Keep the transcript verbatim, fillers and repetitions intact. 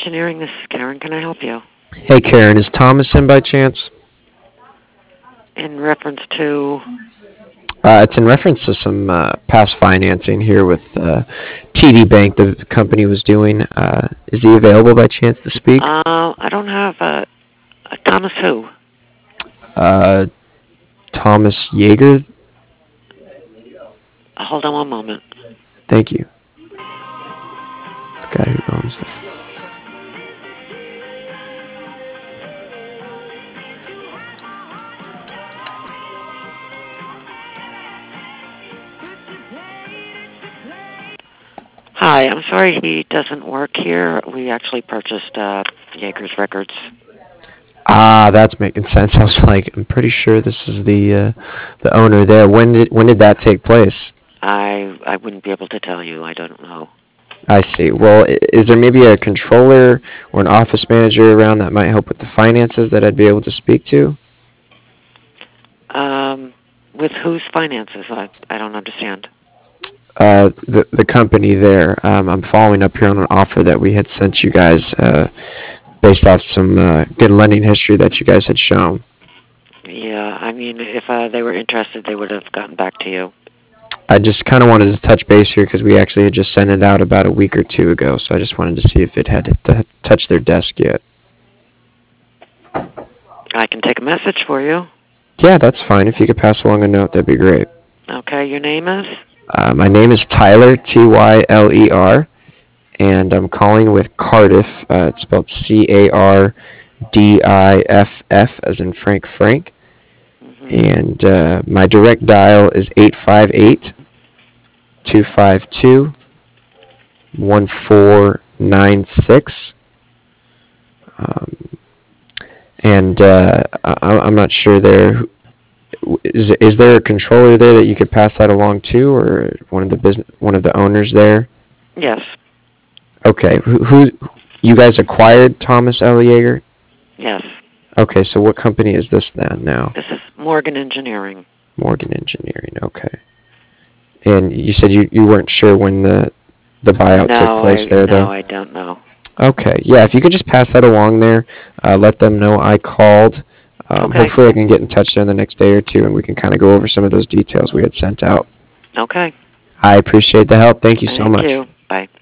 Engineering, this is Karen. Can I help you? Hey Karen, is Thomas in by chance? In reference to, Uh, it's in reference to some uh, past financing here with uh, T D Bank, the company was doing. Uh, is he available by chance to speak? uh, I don't have a, a Thomas who? Uh, Thomas Yeager? Uh, hold on one moment. Thank you. The guy who owns it. Hi, I'm sorry he doesn't work here. We actually purchased uh, Yeager's records. Ah, that's making sense. I was like, I'm pretty sure this is the uh, the owner there. When did when did that take place? I I wouldn't be able to tell you. I don't know. I see. Well, i- is there maybe a controller or an office manager around that might help with the finances that I'd be able to speak to? Um, with whose finances? I I don't understand. Uh, the the company there. Um, I'm following up here on an offer that we had sent you guys uh, based off some uh, good lending history that you guys had shown. Yeah, I mean, if uh, they were interested, they would have gotten back to you. I just kind of wanted to touch base here because we actually had just sent it out about a week or two ago. So I just wanted to see if it had t- touched their desk yet. I can take a message for you. Yeah, that's fine. If you could pass along a note, that'd be great. Okay, your name is? Uh, my name is Tyler, T Y L E R, and I'm calling with Cardiff. Uh, it's spelled C A R D I F F, as in Frank Frank. Mm-hmm. And uh, my direct dial is eight five eight, two five two, one four nine six. Um, and uh, I, I'm not sure there. Is, is there a controller there that you could pass that along to, or one of the business, one of the owners there? Yes, Okay, who, who you guys acquired Thomas L. Yeager? yes. Okay, so what company is this then now? This is Morgan Engineering. Morgan Engineering. Okay. And you said you, you weren't sure when the the buyout took No, place I there, no, though? I don't know. Okay. Yeah, if you could just pass that along there, uh, let them know I called. Um, Okay, hopefully I can get in touch there in the next day or two, and we can kind of go over some of those details we had sent out. okay. I appreciate the help. Thank you so Thank much. you. Bye.